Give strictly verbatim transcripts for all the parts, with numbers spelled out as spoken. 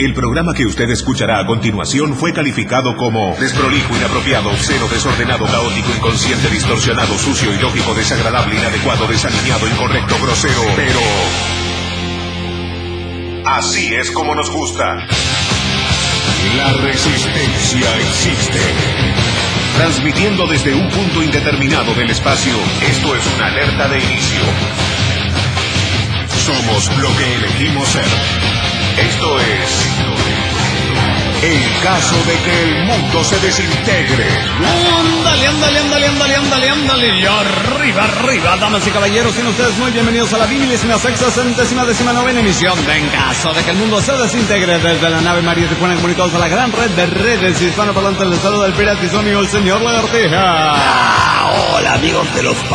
El programa que usted escuchará a continuación fue calificado como desprolijo, inapropiado, obsceno, desordenado, caótico, inconsciente, distorsionado, sucio, ilógico, desagradable, inadecuado, desalineado, incorrecto, grosero, pero... así es como nos gusta. La resistencia existe. Transmitiendo desde un punto indeterminado del espacio, esto es una alerta de inicio. Somos lo que elegimos ser. Esto es... el caso de que el mundo se desintegre. Ándale, ándale, ándale, ándale, ándale, ándale. Y arriba, arriba, damas y caballeros, sean ustedes muy bienvenidos a la vigésima sexta, centésima, décima novena emisión de En Caso de que el mundo se desintegre, desde la nave María Tijuana, comunicados a la gran red de redes hispanoparlantes. Les saluda el pirata y su amigo el señor Lagartija. Ah, hola amigos de los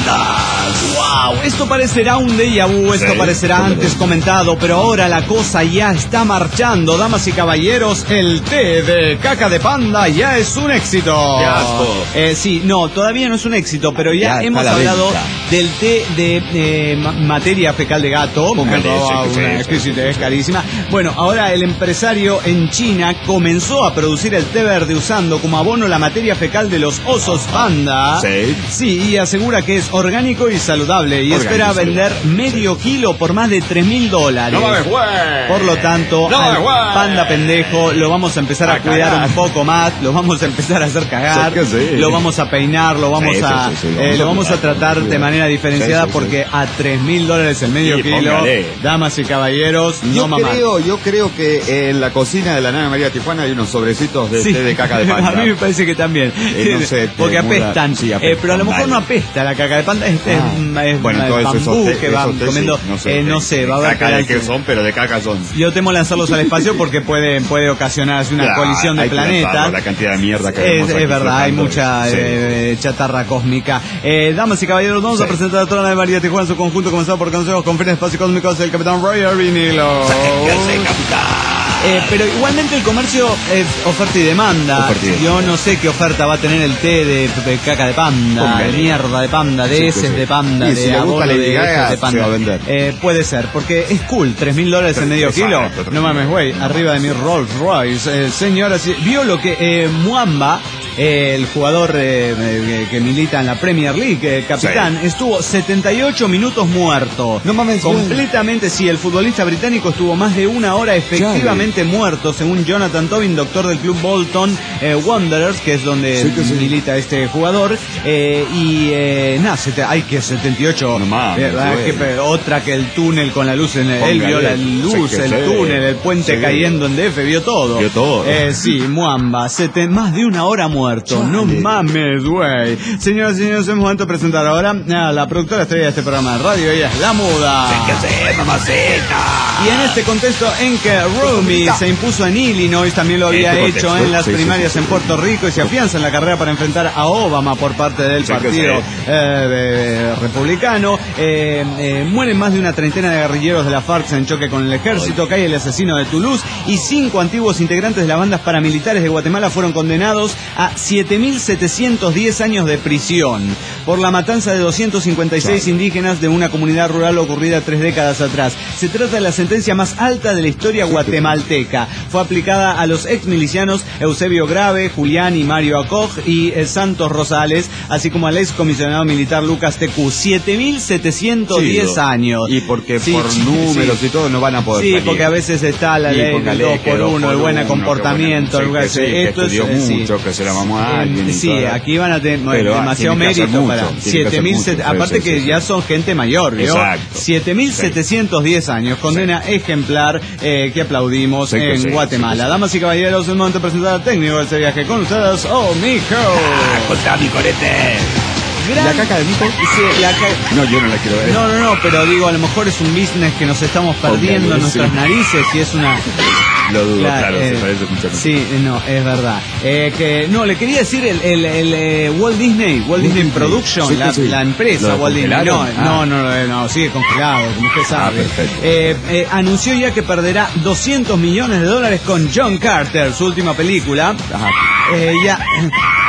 pandas. Wow, esto parecerá un déjà vu, esto sí, parecerá antes comentado, pero ahora la cosa ya está marchando, damas y caballeros. El té de caca de panda ya es un éxito. ¡Qué asco! Eh, sí, no, todavía no es un éxito, pero ya, Ya hemos está a la hablado venta. del té de eh, ma- materia fecal de gato. Póngale que roba ese, una ese, exquisitez carísima. Bueno, ahora el empresario en China comenzó a producir el té verde usando como abono la materia fecal de los osos panda. Sí. Sí, y asegura que es orgánico y saludable y Orgánico espera y vender saludable. medio kilo por más de tres mil dólares. ¡No mames, güey! Por lo tanto, ¡No al mames, güey! panda pendejo lo vamos a empezar a, A cuidar cagar. un poco más, lo vamos a empezar a hacer cagar, Sí que sí. lo vamos a peinar, lo vamos Sí, sí, a sí, sí, lo eh, vamos lo a vamos a cuidar, tratar sí, de sí. manera diferenciada Sí, sí, porque sí. a tres mil dólares el medio Sí, kilo, póngale. damas y caballeros, Yo no mamá. creo, yo creo que en la cocina de la nave María Tijuana hay unos sobrecitos de Sí. té de caca de panda. A mí me parece que también. Eh, no sé, porque te muda- apestan. sí, Eh, apestan pero a lo mejor mal. no apesta la caca de panda. Es, es- Ah. es- Bueno, es entonces bambú esos té- que van esos té, comiendo. sí, no sé, eh, no té- sé, va a haber caca de que- qué son, pero de caca son. Yo temo lanzarlos al espacio porque puede, puede ocasionar así una Ya, colisión de hay que planetas. lanzarlo, la cantidad de mierda que Es, vemos aquí es verdad, hay flotando. mucha Sí. eh, chatarra cósmica. Eh, damas y caballeros, vamos Sí. a presentar a toda la de María Tijuana en su conjunto, comenzado por consejos con fines espacio cósmicos del capitán Roger Vinilo. ¡Sáquense, capitán! Eh, pero igualmente el comercio es oferta y demanda. Oferta y demanda. Yo no sé qué oferta va a tener el té de, de caca de panda, Póngale. de mierda de panda, de Sí, heces sí, sí. de panda, Y de si le gusta abono Lady de Gaga, heces de se panda. va a vender. Eh, puede ser, porque es cool, tres mil dólares en medio Exacto, kilo. tres No mil mames, güey, arriba de mi Rolls Royce. Eh, señoras, y- vio lo que eh, Muamba, eh, el jugador eh, eh, que milita en la Premier League, eh, capitán, Sí. estuvo setenta y ocho minutos muerto. No mames, güey. Completamente, sí, el futbolista británico estuvo más de una hora efectivamente muerto, según Jonathan Tobin, doctor del club Bolton eh, Wanderers, que es donde Sí, que sí. milita este jugador. Eh, y eh, nada, sete- hay que setenta y ocho. No mames, eh, ¿verdad? güey. Que pe- otra que el túnel con la luz en el. Él Póngale. vio la luz, Sí que el sí. túnel, el puente Sí. cayendo en D F, vio todo. Vio todo. Eh, sí, Muamba, sete- más de una hora muerto. No Chale. mames, güey. Señoras y señores, es momento de presentar ahora a la productora estrella de este programa de radio. Ella es La Muda. ¡Sáquense, mamacita! Y en este contexto en que Rumi se impuso en Illinois, también lo había Este hecho contexto, en las sí, sí, primarias sí, sí. en Puerto Rico y se afianza en la carrera para enfrentar a Obama por parte del Sí, que partido sí. eh, de- republicano. Eh, eh, mueren más de una treintena de guerrilleros de la FARC en choque con el ejército, cae el asesino de Toulouse y cinco antiguos integrantes de las bandas paramilitares de Guatemala fueron condenados a siete mil setecientos diez años de prisión por la matanza de doscientos cincuenta y seis indígenas de una comunidad rural ocurrida tres décadas atrás. Se trata de la sentencia más alta de la historia guatemalteca. Fue aplicada a los ex milicianos Eusebio Grave, Julián y Mario Acoj y eh, Santos Rosales, así como al ex comisionado militar Lucas Tecú. siete mil setecientos diez Sí, años. Y porque Sí, por sí, números sí. y todo no van a poder Sí, salir. porque a veces está la Y ley del póngale dos que por dos uno, por el buen uno, comportamiento, que el bueno, lugar- sí, que sí, que esto es, estudió eh, sí. mucho, que se la mamó a alguien y Sí, todo. aquí van a tener Pero, ah, demasiado tiene que hacer mérito mucho, para tiene que siete hacer mil, mucho, sí, aparte sí, que sí, ya sí. son gente mayor, ¿vio? Exacto. siete mil setecientos diez años, condena ejemplar eh, que aplaudimos Sí, que en sí, Guatemala. sí, que sí. Damas y caballeros, es el momento de presentar al técnico de este viaje con ustedes, oh, mijo. ¡Ah, contá mi corete! Gran- ¿La caca de mijo? Sí, la ca- No, yo no la quiero ver. No, no, no, pero digo, a lo mejor es un business que nos estamos perdiendo Póngale, en nuestras sí. narices y es una... Lo dudo, La- claro, eh, se parece mucho. Sí, no, es verdad. Eh, que no, le quería decir el, el, el, eh, Walt Disney, Walt Disney Disney. Production, Sí, la, sí, sí. la empresa ¿Lo Walt Disney. No, congelaron? no, Ah. no, no, no, sigue congelado, como usted sabe. perfecto. Eh, eh, anunció ya que perderá doscientos millones de dólares con John Carter, su última película. Ajá. Eh, ya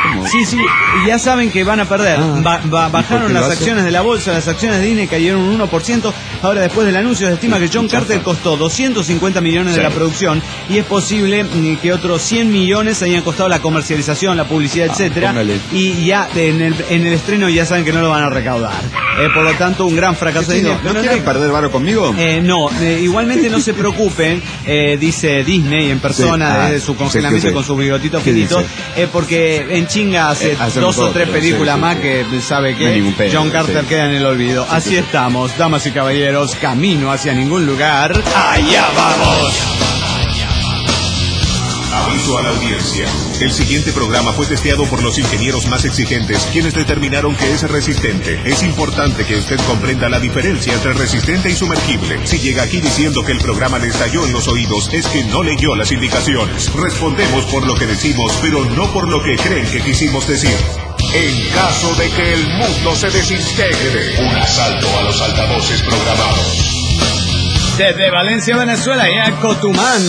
Sí, sí, y ya saben que van a perder. Ah, ba ba bajaron las acciones de la bolsa, las acciones de Disney cayeron un uno por ciento. Ahora, después del anuncio, se estima que John Carter costó doscientos cincuenta millones de la producción y es posible que otros cien millones hayan costado la comercialización, la publicidad, ah, etcétera. Póngale. Y ya en el, en el estreno ya saben que no lo van a recaudar. Eh, por lo tanto, un gran fracaso. Sí, ¿No, ¿no quieren perder varo conmigo? Eh, no, eh, igualmente no se preocupen, eh, dice Disney en persona, sí, ah, desde su congelamiento, sí, sí, sí, con su bigotito finito, eh, porque en chinga hace eh, dos o tres películas sí, más sí, sí. que sabe que no John Carter sí. queda en el olvido. Sí, Así sí, estamos, damas y caballeros, camino hacia ningún lugar. ¡Allá vamos! Aviso a la audiencia. El siguiente programa fue testeado por los ingenieros más exigentes, quienes determinaron que es resistente. Es importante que usted comprenda la diferencia entre resistente y sumergible. Si llega aquí diciendo que el programa le estalló en los oídos, es que no leyó las indicaciones. Respondemos por lo que decimos, pero no por lo que creen que quisimos decir. En caso de que el mundo se desintegre, un asalto a los altavoces programados. Desde Valencia, Venezuela, y a Cotumán.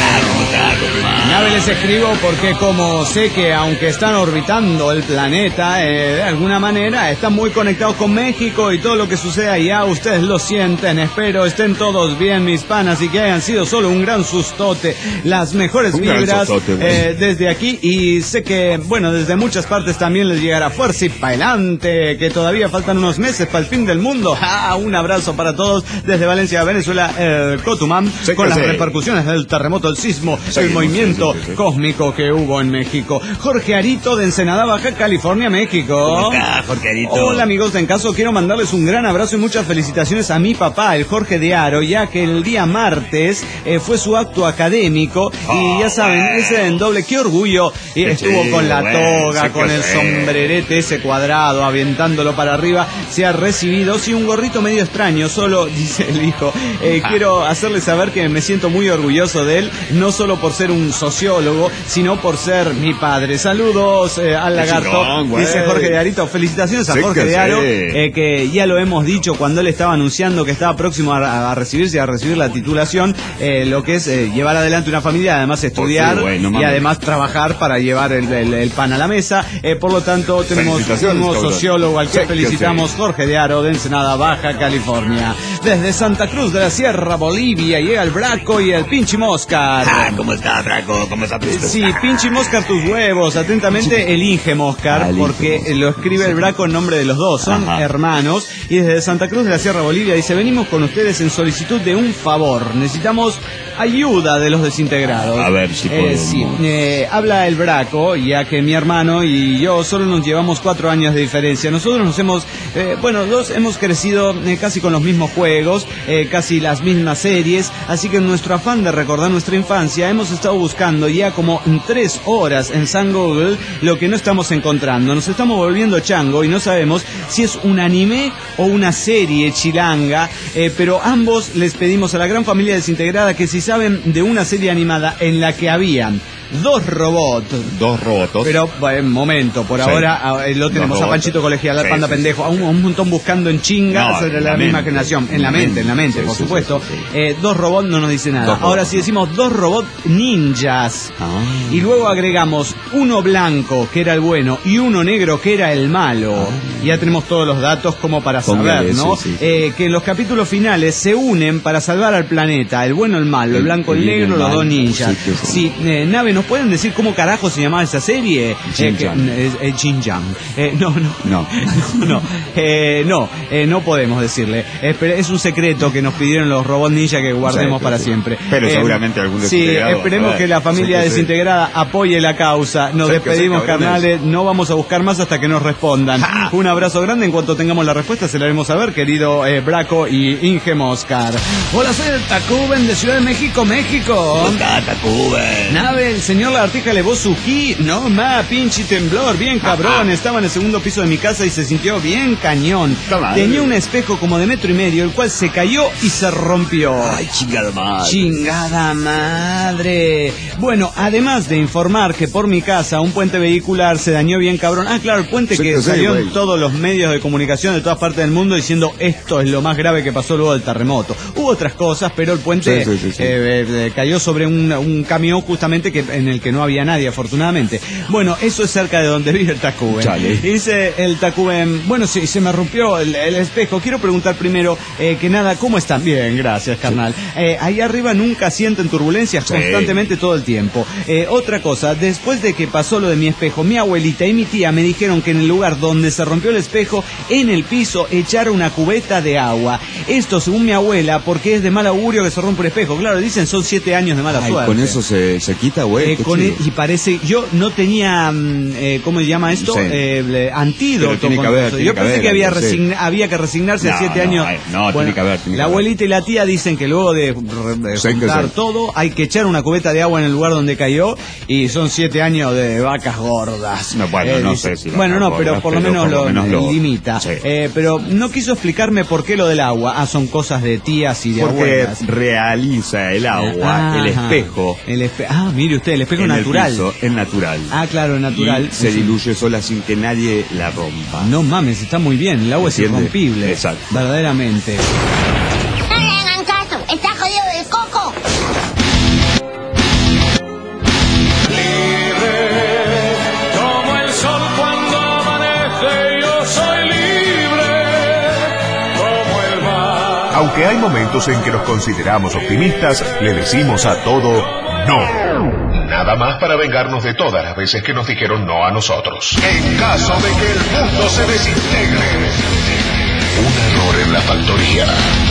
Nave les escribo porque como sé que aunque están orbitando el planeta, eh, de alguna manera están muy conectados con México y todo lo que sucede allá, ustedes lo sienten. Espero estén todos bien, mis panas, y que hayan sido solo un gran sustote. Las mejores un vibras sustote, eh, desde aquí, y sé que, bueno, desde muchas partes también les llegará fuerza y pa'lante, que todavía faltan unos meses para el fin del mundo. ¡Ah! Un abrazo para todos desde Valencia, Venezuela. El Cotumán, sí, con las sí. repercusiones del terremoto, el sismo, sí, el movimiento sí, sí, sí. cósmico que hubo en México. Jorge Arito de Ensenada, Baja California, México. ¿Cómo está, Jorge Arito? Hola, amigos de En Caso, quiero mandarles un gran abrazo y muchas felicitaciones a mi papá, el Jorge de Aro, ya que el día martes eh, fue su acto académico, oh, y ya saben, bueno. ese en doble, qué orgullo, y estuvo con la bueno, toga, con el sombrerete ese cuadrado, aventándolo para arriba, se ha recibido, sí, un gorrito medio extraño, solo, dice el hijo, eh, quiero hacerle saber que me siento muy orgulloso de él, no solo por ser un sociólogo, sino por ser mi padre. Saludos eh, al lagarto, chingón, dice Jorge de Arito. Felicitaciones a sí, Jorge de Aro, eh, que ya lo hemos dicho cuando él estaba anunciando que estaba próximo a, a recibirse, a recibir la titulación, eh, lo que es eh, llevar adelante una familia, además estudiar, sí, bueno, y además trabajar para llevar el, el, el pan a la mesa. Eh, por lo tanto, tenemos un nuevo sociólogo al que sí, felicitamos, sí. Jorge de Aro, de Ensenada, Baja California. Desde Santa Cruz de la Sierra, Bolivia, llega el Braco y el Pinchi Moscar. Ah, ¿cómo está, Braco? ¿Cómo está? Sí, Pinchi Moscar, tus huevos. Atentamente, el Inge Moscar, porque lo escribe el Braco en nombre de los dos. Son Ajá. hermanos. Y desde Santa Cruz de la Sierra, Bolivia, dice: venimos con ustedes en solicitud de un favor. Necesitamos ayuda de los desintegrados. A ver si podemos. Eh, sí, eh, habla el Braco, ya que mi hermano y yo solo nos llevamos cuatro años de diferencia. Nosotros nos hemos, eh, bueno, dos hemos crecido eh, casi con los mismos juegos, eh, casi las mismas series, así que en nuestro afán de recordar nuestra infancia hemos estado buscando ya como tres horas en San Google lo que no estamos encontrando. Nos estamos volviendo chango y no sabemos si es un anime o una serie chilanga, eh, pero ambos les pedimos a la gran familia desintegrada que si saben de una serie animada en la que habían dos robots. Dos robots. Pero, en momento, por sí. ahora eh, lo tenemos a Panchito Colegial, al sí, Panda sí, Pendejo, sí. a, un, a un montón buscando en chinga no, sobre la, la misma generación. En la mente, en la mente, sí, por sí, supuesto. Sí, sí, sí. Eh, dos robots no nos dice nada. Dos ahora, robots. Si decimos dos robots ninjas, ah. y luego agregamos uno blanco, que era el bueno, y uno negro, que era el malo, ah. ya tenemos todos los datos como para Póngale saber, ¿no? Sí, sí. Eh, que en los capítulos finales se unen para salvar al planeta, el bueno, el malo, el, el blanco, el, el negro, el los dos ninjas. Sí, sí, sí. sí eh, Nave, ¿nos pueden decir cómo carajo se llamaba esa serie? Shin-Chan. Eh, eh, Shin-Chan. Eh, no, no. No. no, no. Eh, no, eh, no podemos decirle. Eh, es un secreto que nos pidieron los robots ninja que guardemos sí, para sí. siempre. Pero eh, seguramente algún desintegrado. Sí, esperemos ver, que la familia sí, desintegrada sí. apoye la causa. Nos sí, despedimos, sí, carnales. No vamos a buscar más hasta que nos respondan. ¡Ja! Un abrazo grande. En cuanto tengamos la respuesta, se la haremos saber, querido eh, Braco y Inge Moscar. Hola, soy el Tacuben de Ciudad de México, México. ¿Cómo está, Tacuben? Nave, el señor Lagartija elevó su ki. No más, pinche temblor. Bien cabrón. Estaba en el segundo piso de mi casa y se sintió bien cañón. Tenía un espejo como de metro y medio, el cual se cayó y se rompió. Ay, chingada madre. Chingada madre. Bueno, además de informar que por mi casa un puente vehicular se dañó bien cabrón. Ah, claro, el puente sí, que salió en todos los medios de comunicación de todas partes del mundo diciendo esto es lo más grave que pasó luego del terremoto. Hubo otras cosas, pero el puente sí, sí, sí, sí. Eh, eh, cayó sobre un, un camión justamente que en el que no había nadie, afortunadamente. Bueno, eso es cerca de donde vive el Tacuben. Chale. Dice el Tacuben, bueno, sí, se me rompió el, el espejo. Quiero preguntar primero eh, que nada, ¿cómo están? Bien, gracias, carnal. Eh, ahí arriba nunca sienten turbulencias Sí. constantemente todo el tiempo. Eh, otra cosa, después de que pasó lo de mi espejo, mi abuelita y mi tía me dijeron que en el lugar donde se rompió el espejo, en el piso, echar una cubeta de agua. Esto según mi abuela, porque es de mal augurio que se rompe un espejo. Claro, dicen son siete años de mala Ay, suerte. con eso se, se quita, güey. Eh, con el- y parece, yo no tenía, mm, eh, ¿cómo se llama esto? Sí. Eh, le- antídoto. Pero tiene con que haber, eso. tiene Yo que pensé haber que había, algo, sí. resigna- había que resignarse a No, siete no, años. ay, no, tiene que haber, tiene la que haber. abuelita y la tía dicen que luego de, de Sí, que juntar sí. todo, hay que echar una cubeta de agua en el lugar donde cayó y son siete años de vacas gordas. No, bueno, no sé si Bueno, vacas no, pero gordas, por lo pero menos por lo lo, menos lo- limita. Sí. Eh, pero no quiso explicarme por qué lo del agua. Ah, son cosas de tías y de Porque abuelas. realiza el agua, el Ajá. espejo. El espe- ah, mire usted, el espejo en el natural. piso, es natural. Ah, claro, natural. Y se Es- diluye sola sin que nadie la rompa. No mames, está muy bien. El agua es ¿Entiende? irrompible. Exacto. Verdaderamente. No le hagan caso, está jodido del coco. Como el sol cuando amanece, yo soy libre, como el mar. Aunque hay momentos en que nos consideramos optimistas, le decimos a todo no. Nada más para vengarnos de todas las veces que nos dijeron no a nosotros. En caso de que el mundo se desintegre. Un error en la factoría.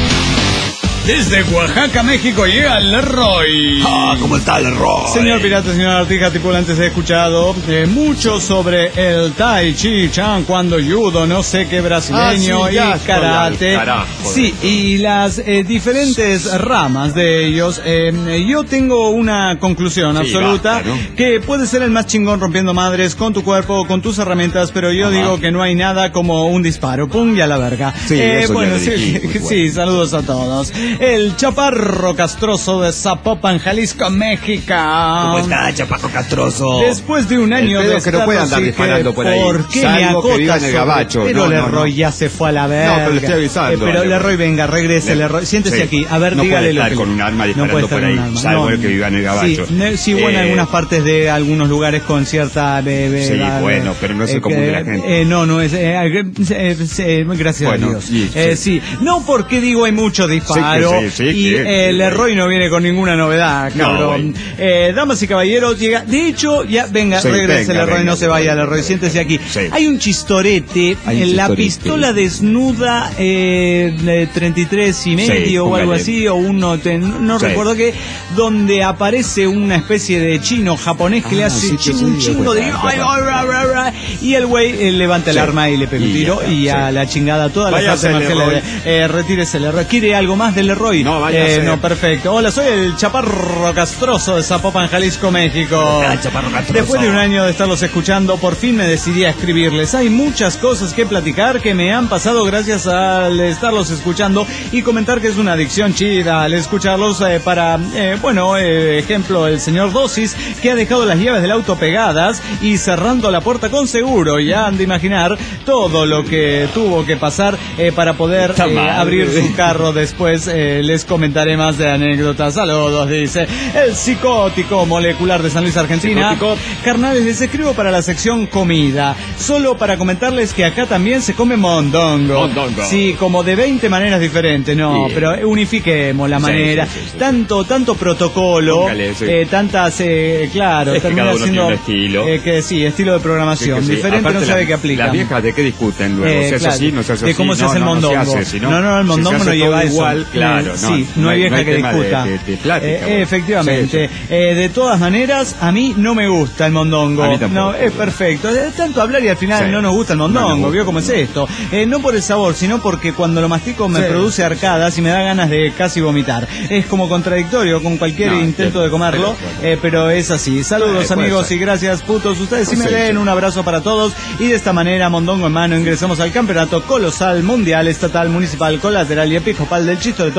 Desde Oaxaca, México, llega Leroy. Ah, ¿cómo está el error? Señor pirata, señor artista, tripulantes, he escuchado eh, mucho sobre el Tai Chi Chan, cuando judo, no sé qué brasileño Ah, sí, ya y estoy karate. al carajo de Sí, esto. y las eh, diferentes ramas de ellos. Eh, yo tengo una conclusión Sí, absoluta, basta, ¿no? que puede ser el más chingón rompiendo madres con tu cuerpo, con tus herramientas, pero yo Ajá. digo que no hay nada como un disparo, pum, y a la verga. Sí, eso ya bueno, lo sí, dijimos, sí, bueno. saludos a todos. El chaparro castroso de Zapopan, Jalisco, México. ¿Cómo está, chapaco castroso? Después de un año El pedo de es que no estar puede andar así disparando que, por ahí. ¿por qué Salvo me que acotas viva en el sobre- gabacho. Pero No, no, Leroy no. ya se fue a la verga. pero le estoy avisando, Eh, pero Leroy. Leroy, venga, regrese, Le- Leroy. Siéntese Sí. aquí. A ver, No dígale puede lo estar que con le- un arma no disparando puede estar por con ahí, un arma. salvo No. el que viva en el gabacho. Sí, ne- sí, bueno, en Eh, algunas partes de algunos lugares con cierta... eh, eh, Sí, eh, bueno, pero no es el eh, común de la que- gente. eh, no, no es... eh, eh, eh, eh, gracias Bueno, a Dios. sí, Eh, sí. sí. No porque digo hay mucho disparo Sí, que sí, sí, y sí, eh, sí, Leroy no viene con ninguna novedad, No, cabrón. güey. Eh, damas y caballeros, llega... De hecho, ya, venga, Sí, regrese venga, Leroy, venga, no se vaya venga, Leroy, venga, siéntese aquí. Sí. Hay un chistorete, Hay un en la chistorete. pistola desnuda eh, de treinta y tres y medio Sí, o algo póngale. así, o uno, te- no, no Sí. recuerdo qué, donde aparece una especie de chino japonés que le Ah, hace sí, chin- sí, un sí, chingo de... es verdad, ay, es ay, verdad. ra, ra, ra, y el güey eh, levanta el Sí. arma y le pega un Y tiro ya y está, a sí. la chingada todas las Váyase, artes marciales. Leroy. Eh, retírese Leroy. ¿Quiere algo más del Leroy? No, váyase. Eh, no, perfecto. Hola, soy el chaparro castroso de Zapopan, Jalisco, México. Ah, chaparro castroso. Después de un año de estarlos escuchando, por fin me decidí a escribirles. Hay muchas cosas que platicar que me han pasado gracias al estarlos escuchando y comentar que es una adicción chida al escucharlos eh, para, eh, bueno, eh, ejemplo, el señor Dosis, que ha dejado las llaves del auto pegadas y cerrando la puerta con seguro. Ya han de imaginar todo lo que tuvo que pasar eh, para poder Está eh, mal. abrir su carro. Después eh, les comentaré más de anécdotas. Saludos, dice el psicótico molecular de San Luis, Argentina. Psicótico. Carnales, les escribo para la sección comida, solo para comentarles que acá también se come mondongo. Mondongo. Sí, como de veinte maneras diferentes, no, Bien. pero unifiquemos la Sí, manera. sí, sí, sí. Tanto tanto protocolo, Póngale, sí. eh, tantas, eh, claro, Es que termina cada uno siendo tiene un estilo. eh, que sí, estilo de programación, Sí, que sí. diferente, Aparte, no sabe la- qué aplica. Las viejas de qué discuten luego, Eh, se hace claro, así, no se hace de así. cómo se no, hace el no, mondongo. No, se hace, ¿no? no, no, el Si se mondongo hace no lleva todo eso. igual, claro, Eh, no, sí, no hay vieja hay que tema de- discuta. de- de plática, Eh, bueno. efectivamente. Sí, Eh, de todas maneras, a mí no me gusta el mondongo. A mí tampoco. No, es perfecto. Es tanto hablar y al final Sí. no nos gusta el No nos mondongo. gusta, ¿Vio cómo es no. esto? Eh, no por el sabor, sino porque cuando lo mastico me Sí. produce arcadas y me da ganas de casi vomitar. Es como contradictorio con cualquier No, intento sí, de comerlo, pero- eh, pero es así. Saludos, Eh, puede amigos, ser. y gracias, putos. Ustedes sí me Sí, leen. sí. Un abrazo para todos. Y de esta manera, mondongo en mano, ingresamos al campeonato colosal, mundial, estatal, municipal, colateral y episcopal del Chistoretón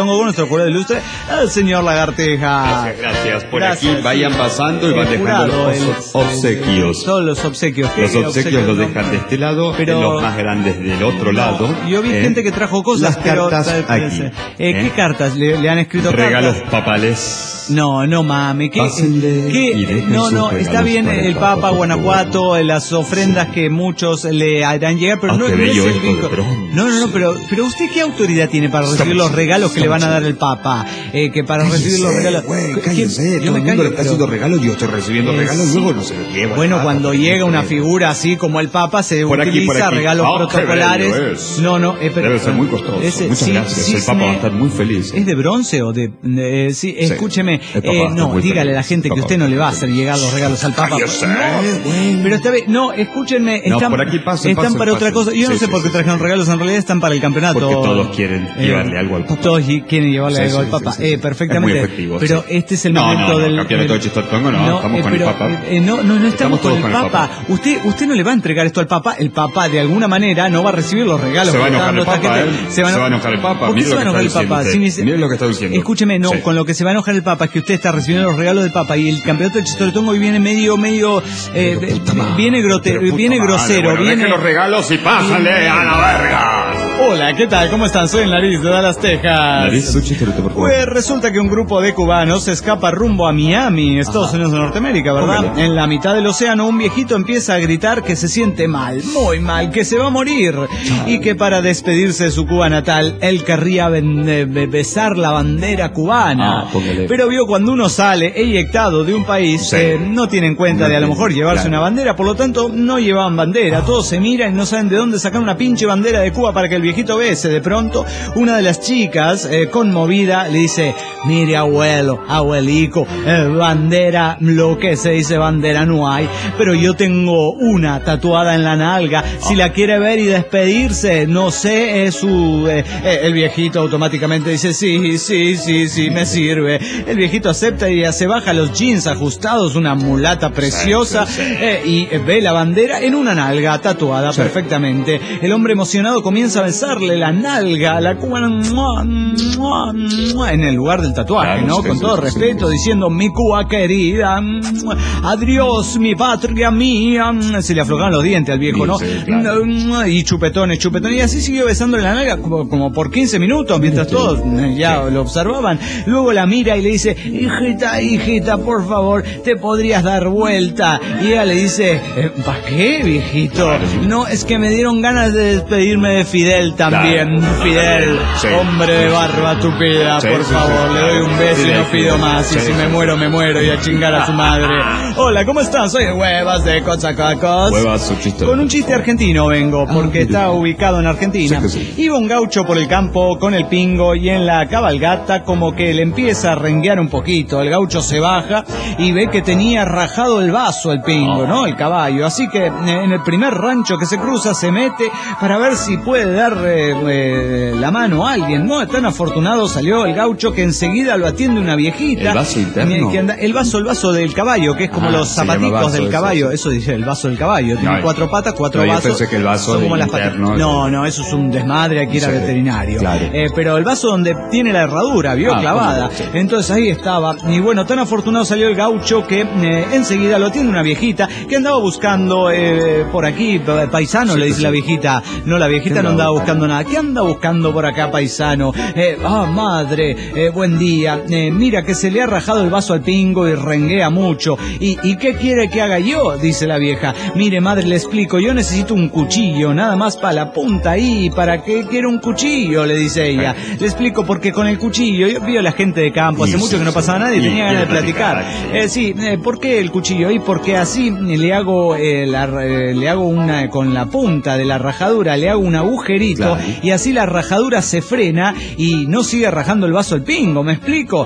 Tongo con nuestro jurado ilustre, el señor Lagarteja. Gracias, gracias. Por Gracias, aquí vayan sí. pasando y El van dejando jurado, los el- obsequios. Todos los obsequios. ¿Qué Los obsequios los no? dejan de este lado, Pero- los más grandes del otro No, lado. yo vi ¿eh? gente que trajo cosas, Las pero... cartas aquí. Eh, ¿Qué ¿eh? cartas? ¿Le, le han escrito Regalos cartas? papales. No, no mami, ¿qué? Pásenle qué- y dejen no, sus no, regalos está bien para el el Papa, Papa, por Guanajuato, favor. las ofrendas que muchos le harán llegar, pero Ah, no, qué no es bello el esto de vínculo. bronce. No, no, no, pero, pero usted qué autoridad tiene para recibir los regalos que le van a dar el Papa, eh, que para recibir los regalos. Güey, ¿Qué- cállese, yo todo me el mundo callo, le está pero- haciendo regalos, yo estoy recibiendo Eh, regalos, sí. luego no se lo lleva. Bueno, el cuando Papa, llega una ¿qué? figura así como el Papa, se Por aquí, utiliza por aquí. regalos Ah, qué protocolares. bello es. No, no, eh, pero- Debe ser muy costoso. ese- Muchas sí, gracias. sí, el Papa me- va a estar muy feliz. ¿Es de bronce o de...? eh, sí, escúcheme. El Papa eh, va a estar no, muy dígale a la feliz. gente que Papa usted no va a le va a estar hacer llegar los regalos al Papa. Cállese. No, pero esta vez, no, escúchenme. No, Están, por aquí pasen, están pasen, para otra pasen. cosa. Yo no Sí, sé sí, por qué sí, trajeron sí. regalos, en realidad están para el campeonato. Porque todos quieren Eh, llevarle algo al Papa. Todos y- quieren llevarle Sí, algo sí, al Papa. sí, sí, eh, sí. perfectamente. Es muy efectivo, pero sí. este es el No, momento no, no, del... campeonato de Chistotongo, no, no, estamos eh, con el pero, Papa. eh, no, no, no estamos, Estamos con todos el con el Papa. Papa. Usted, usted no le va a entregar esto al Papa. El Papa, de alguna manera, no va a recibir los regalos. Se va a que está enojar el dando esta Papa, gente. ¿eh? Se va a enojar el Papa. ¿Por qué Mire se va a lo que enojar el está Papa? diciendo Sí, usted. ni- Mire lo que está diciendo. Escúcheme, no, Sí. con lo que se va a enojar el Papa es que usted está recibiendo los regalos del Papa y el campeonato de Chistotongo viene medio, medio, eh, viene, grote, Pero puta viene madre, grosero, bueno, viene... dejen los regalos y pásenle a la verga. Hola, ¿qué tal? ¿Cómo están? Soy el Nariz de Dallas, Texas. Nariz, su chistero, por favor. Pues resulta que un grupo de cubanos se escapa rumbo a Miami, Estados Ajá. Unidos de Norteamérica, ¿verdad? Póngale. En la mitad del océano un viejito empieza a gritar que se siente mal, muy mal, que se va a morir y que para despedirse de su Cuba natal él querría ben- eh, be- besar la bandera cubana. Ah, póngale. Pero vio cuando uno sale eyectado de un país, Sí. eh, no tiene en cuenta No de a lo tiene, mejor llevarse claro. una bandera, por lo tanto no llevaban bandera, todos se miran y no saben de dónde sacar una pinche bandera de Cuba para que el viejito bese. De pronto, una de las chicas, eh, conmovida, le dice, mire abuelo, abuelico, eh, bandera, lo que se dice bandera no hay, pero yo tengo una tatuada en la nalga, si la quiere ver y despedirse, no sé, es su... eh, eh, el viejito automáticamente dice, sí, sí, sí, sí, me sirve. El viejito acepta y se baja los jeans ajustados, una mulata preciosa, Sí, sí, sí. eh, y ve la bandera en una nalga tatuada Sí. perfectamente. El hombre emocionado comienza a besarle la nalga a la cubana ¡mua! ¡mua! ¡mua! en el lugar del tatuaje, Claro, ¿no? sí, Con sí, todo sí, respeto, sí. diciendo mi Cuba querida, ¡mua! adiós mi patria mía. Se le aflojaban los dientes al viejo, Sí, ¿no? sí, claro. ¡mua! Y chupetones, chupetones. Y así siguió besándole la nalga como, como por quince minutos, mientras todos eh, ya lo observaban. Luego la mira y le dice, hijita, hijita, por favor, te podrías dar vuelta. Y ella le dice, ¿para qué, viejito? No, es que me dieron ganas de despedirme de Fidel también. Claro. Fidel, Sí. hombre de barba tupida, Sí, por sí, favor, sí, le doy un beso y Fidel, no pido Fidel. más. Y Sí, si sí, me sí. muero, me muero y a chingar a su madre. Hola, ¿cómo están? Soy Huevas de Cozacacos. Huevas, su chiste. Con un chiste argentino vengo, porque Ah, está mire. ubicado en Argentina. Sí que sí. Iba un gaucho por el campo con el pingo y en la cabalgata como que le empieza a renguear un poquito. El gaucho se baja y ve que tenía rajado el vaso el pingo, ¿no? El caballo. Así que eh, en el primer rancho que se cruza se mete para ver si puede dar eh, eh, la mano a alguien, ¿no? Tan afortunado salió el gaucho que enseguida lo atiende una viejita. ¿El vaso interno? eh, que anda- el vaso, el vaso del caballo, que es como Ah, los se llama zapaticos vaso, del eso, caballo. eso. Eso dice el vaso del caballo. Tiene No, cuatro patas, cuatro no, yo vasos. pensé que el vaso son como del las patas. interno, No, no, eso es un desmadre, hay que ir al Sí, veterinario. claro. Eh, pero el vaso donde tiene la herradura, vio, Ah, clavada. ¿cómo? Sí. Entonces ahí estaba. Y bueno, tan afortunado salió el gaucho que eh, enseguida lo atiende una viejita que andaba buscando eh, por aquí, pa- paisano, Sí, le dice sí. la viejita. No, la viejita ¿Qué no andaba andaba buscando nada. ¿Qué anda buscando por acá, paisano? Eh, ah, madre, eh, buen día. Eh, mira que se le ha rajado el vaso al pingo y renguea mucho. ¿Y, ¿Y qué quiere que haga yo? Dice la vieja. Mire, madre, le explico. Yo necesito un cuchillo, nada más para la punta ahí. ¿Para qué quiero un cuchillo? Le dice ella. Le explico porque con el cuchillo, yo vi a la gente de campo, hace Y mucho sí, que no sí. pasaba nada y Y tenía ganas de quiere platicar. platicar. Eh, sí, eh, ¿por qué el cuchillo? Y porque así le hago eh, la, eh, le hago una con la punta de la rajadura, le hago un agujerito Claro. y así la rajadura se frena y no sigue rajando el vaso el pingo, ¿me explico?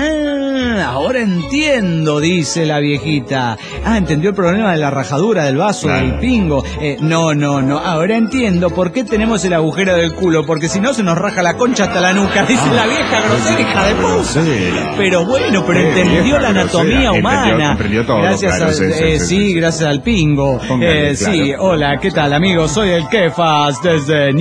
Ah, ahora entiendo, dice la viejita. Ah, entendió el problema de la rajadura del vaso Claro. del pingo. Eh, no, no, no, ahora entiendo por qué tenemos el agujero del culo, porque si no se nos raja la concha hasta la nuca, dice Ah, la vieja grosera, hija de puta. grosera. Pero bueno, pero Eh, entendió vieja la anatomía grosera. humana. Entendió- comprendió todo, Gracias claro, a, sí, sí, eh, sí, sí, sí. gracias al pingo. Póngale, Eh, Sí, claro. hola, ¿qué tal, amigos? Soy el Kefas desde New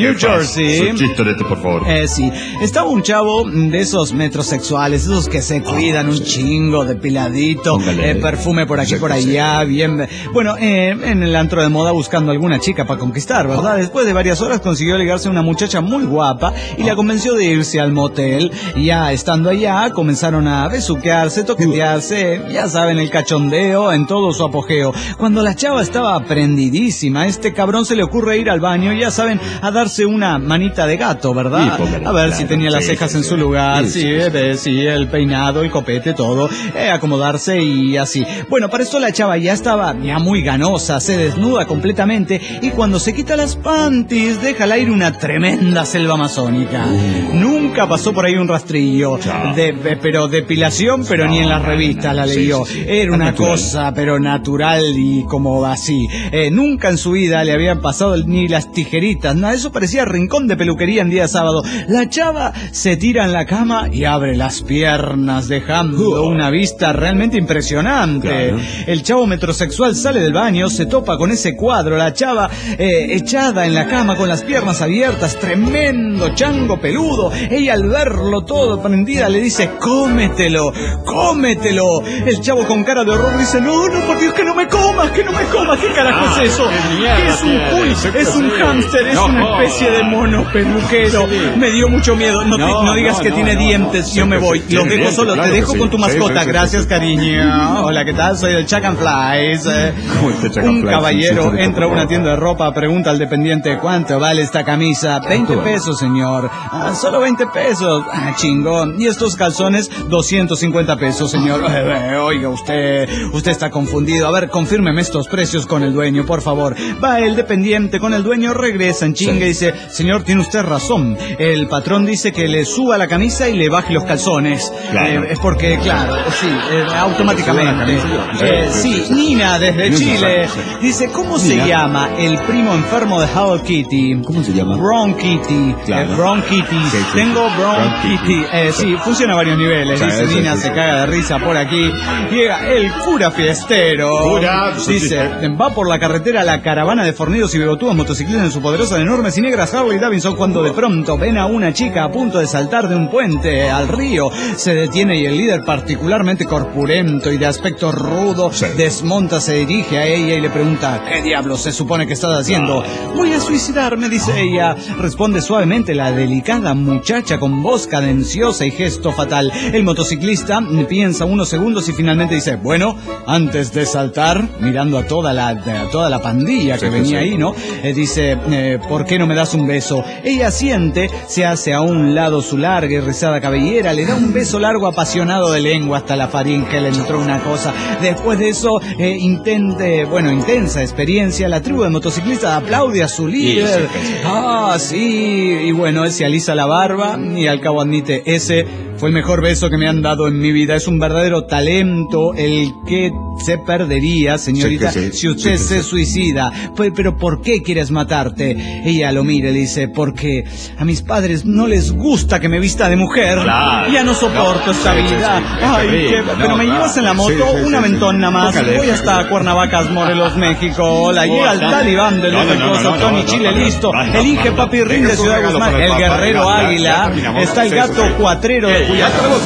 New Jersey. Chistorete, por favor. Eh, sí, estaba un chavo de esos metrosexuales, esos que se cuidan Oh, un sí. chingo, depiladito, Póngale. eh, perfume por aquí, Sí, por sí. allá, bien. Bueno, eh, en el antro de moda buscando alguna chica para conquistar, ¿verdad? Después de varias horas consiguió ligarse a una muchacha muy guapa y la convenció de irse al motel. Y ya estando allá, comenzaron a besuquearse, toquetearse, ya saben, el cachondeo en todo su apogeo. Cuando la chava estaba prendidísima, a este cabrón se le ocurre ir al baño, ya saben, a darse una manita de gato, ¿verdad? Sí, póngale, A ver claro, si tenía las sí, cejas sí, en sí. su lugar, Sí, sí, sí, eh, ve, sí, el peinado, el copete, todo, eh, acomodarse y así. Bueno, para esto la chava ya estaba ya muy ganosa, se desnuda completamente y cuando se quita las panties deja al aire una tremenda selva amazónica. Nunca pasó por ahí un rastrillo, Chao. de, de- pero depilación, pero No, ni en las no, revistas no, la sí, leyó. sí, sí. Era Tan una natural. cosa, pero natural y como así. Eh, nunca en su vida le habían pasado ni las tijeritas, nada, eso parecía rincón de peluquería en día sábado. La chava se tira en la cama y abre las piernas, dejando una vista realmente impresionante. Claro. El chavo metrosexual sale del baño, se topa con ese cuadro, la chava eh, echada en la cama con las piernas abiertas, tremendo chango peludo. Ella al verlo todo prendida le dice, cómetelo, cómetelo. El chavo con cara de horror dice, no, no, por Dios, que no me comas, que no me comas, ¿qué carajo es eso? ¿Qué es un pul? Es un hámster, es una especie de mono peluquero. Me dio mucho miedo, no, te- No, no digas no, que no, tiene no, dientes, no. yo Sí, me que voy, sí, los tiene dejo dientes, solo, te claro que dejo sí. con tu Sí, mascota, sí, sí, gracias sí. cariño. Hola, ¿qué tal? Soy el Chuck and Flies. Eh, ¿Cómo está Chuck and Un Flies? caballero Sí, sí, sí, entra a por una favor. tienda de ropa, pregunta al dependiente, ¿cuánto vale esta camisa? veinte vale? pesos, señor. "Ah, solo veinte pesos. Ah, chingón. Y estos calzones, doscientos cincuenta pesos, señor. Eh, eh, oiga, usted, usted está confundido. A ver, confírmeme estos precios con el dueño, por favor. Va el dependiente con el dueño, regresa en chinga y dice, señor, tiene usted razón. El patrón dice que le suba la camisa y le baje los calzones. Claro. Eh, es porque, claro, sí, eh, automáticamente. Le suba la camisa. Eh, Sí, sí, sí, sí. Nina, desde Nina, Chile. sí. Dice, ¿cómo se Nina. llama el primo enfermo de Hello Kitty? ¿Cómo se llama? Bronchitty. Claro. Eh, bronchitis. Sí, sí, sí. Tengo bronchitis. Bronchitis. Eh, sí, funciona a varios niveles. Sí, Dice sí, Nina, sí, se sí. caga de risa por aquí. Llega el cura fiestero. Cura, sí, Dice, sí. va por la carretera la caravana de fornidos y bigotudos motociclistas en su poderosa, enormes y negras Harley Davidson cuando de pronto ven a una chica a punto de saltar de un puente al río. Se detiene y el líder, particularmente corpulento y de aspecto rudo, Sí. desmonta, se dirige a ella y le pregunta, ¿qué diablos se supone que estás haciendo? Voy a suicidarme, dice ella. Responde suavemente la delicada muchacha con voz cadenciosa y gesto fatal. El motociclista piensa unos segundos y finalmente dice, bueno, antes de saltar, mirando a toda la, a toda la pandilla que Sí, sí, venía sí. ahí, ¿no? Eh, dice, eh, ¿por qué no me das un beso? Ella siente, se hace a un lado su larga y rizada cabellera, le da un beso largo apasionado de lengua hasta la faringe, le entró una cosa. Después de eso, eh, intente, bueno, intensa experiencia, la tribu de motociclistas aplaude a su líder. sí, sí. Ah, sí, y bueno, él se alisa la barba y al cabo admite, ese fue el mejor beso que me han dado en mi vida. Es un verdadero talento el que se perdería, señorita, Sí, que sí, si usted sí, que se sí. suicida. Pues, pero ¿por qué quieres matarte? Ella lo mira y le dice, porque a mis padres no les gusta que me vista de mujer. Claro. Ya no soporto No, esta sí, sí, vida. sí, es Ay, terrible. qué- No, pero me claro. llevas en la moto, Sí, sí, un sí, aventón sí. nada más. Póngale. Voy hasta Cuernavacas, Morelos, México. Hola, llega el talibán de No, no, Luis no, no, Cosa, no, Tony no, Chile, no, no, listo. no, no, Elige no, Papi no. Rin de Deja su Ciudad regalo Guzmán. para el El papá, guerrero ya, ya, ya águila. terminamos. Está el Sí, gato sí, sí. cuatrero de Eh, ya Cuyacán. tenemos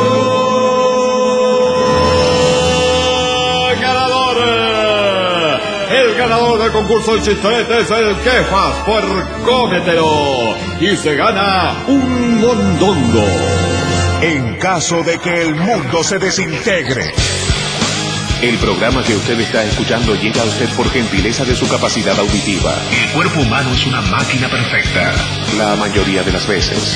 un ganador. El ganador del concurso del chistorete es el Quefas por Cómetelo. Y se gana un mondongo. En caso de que el mundo se desintegre. El programa que usted está escuchando llega a usted por gentileza de su capacidad auditiva. El cuerpo humano es una máquina perfecta. La mayoría de las veces.